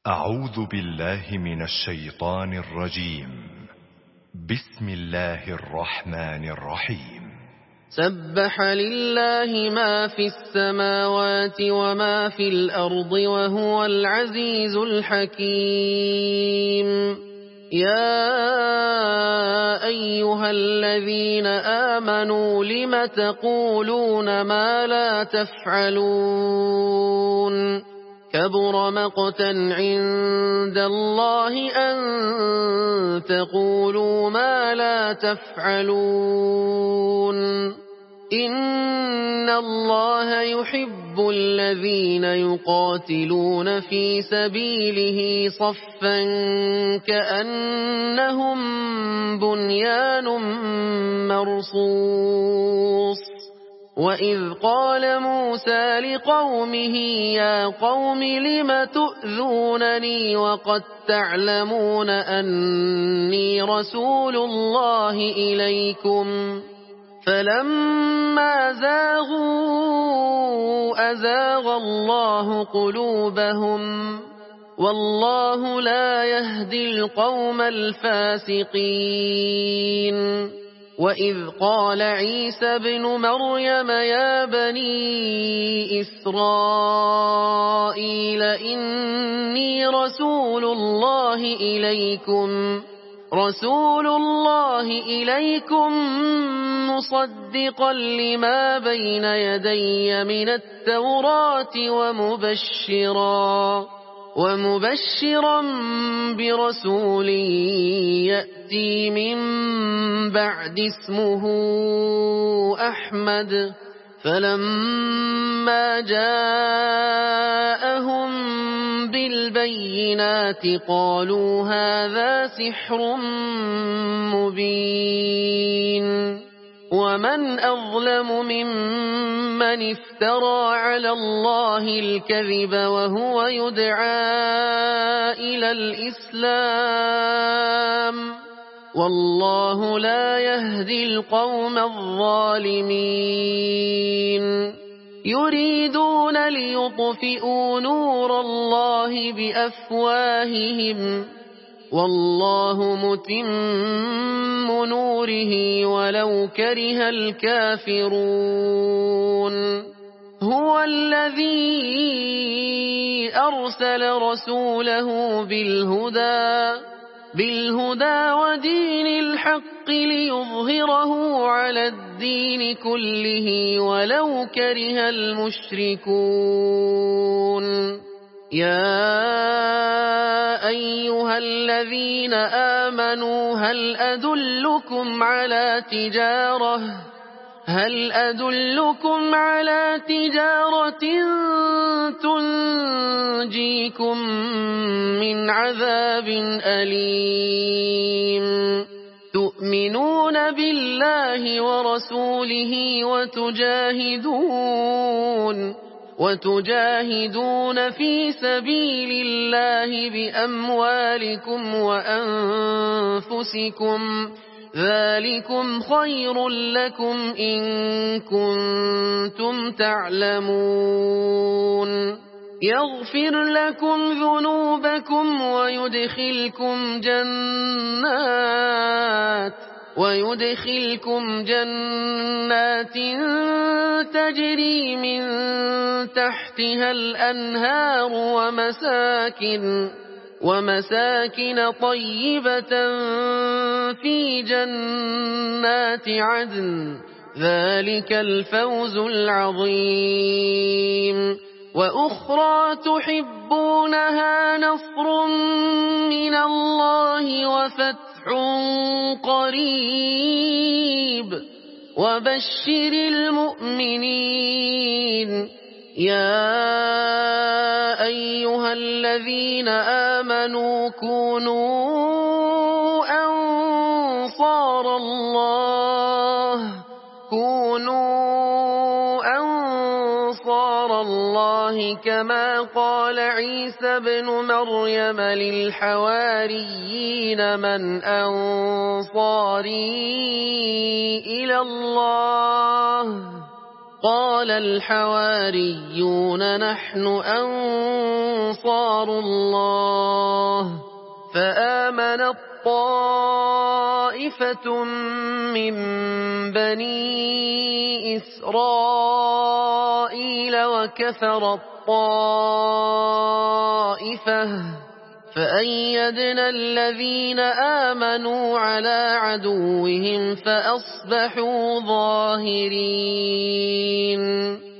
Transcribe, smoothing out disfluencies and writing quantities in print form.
أعوذ بالله من الشيطان الرجيم. بسم الله الرحمن الرحيم. سبح لله ما في السماوات وما في الأرض وهو العزيز الحكيم. يا أيها الذين آمنوا لم تقولون ما لا تفعلون كبر مقتا عند الله أن تقولوا ما لا تفعلون. إن الله يحب الذين يقاتلون في سبيله صفا كأنهم بنيان مرصوص. وإذ قال موسى لقومه يا قوم لم تؤذونني وقد تعلمون أني رسول الله إليكم فلما زاغوا أزاغ الله قلوبهم والله لا يهدي القوم الفاسقين. وإذ قال عيسى ابن مريم يا بني إسرائيل إني رسول الله إليكم مصدقا لما بين يدي من التوراة ومبشرا برسول يأتي من بعد اسمه أحمد. فلما جاءهم بالبينات قالوا هذا سحر مبين. ومن أظلم ممن افترى على الله الكذب وهو يدعى إلى الإسلام والله لا يهدي القوم الظالمين. يريدون ليطفئوا نور الله بأفواههم والله متم نوره ولو كره الكافرون. هو الذي أرسل رسوله بالهدى ودين الحق ليظهره على الدين كله ولو كره المشركون. يا أيها الذين آمنوا هل أدلكم على تجارة تنجيكم من عذاب أليم. تؤمنون بالله ورسوله وتجاهدون في سبيل الله بأموالكم وأنفسكم ذلكم خير لكم إن كنتم تعلمون. يغفر لكم ذنوبكم ويدخلكم جنات تجري من تحتها الأنهار ومساكن طيبة في جنات عدن ذلك الفوز العظيم. وأخرى تحبونها نصر من الله وفتح قريب وبشر المؤمنين. يا أيها الذين آمنوا كونوا أنصار الله كما قال عيسى ابن مريم للحواريين من أنصاري إلى الله قال الحواريون نحن أنصار الله فآمنت طائفة من بني إسرائيل وكفرت طائفة فأيدنا الذين آمنوا على عدوهم فأصبحوا ظاهرين.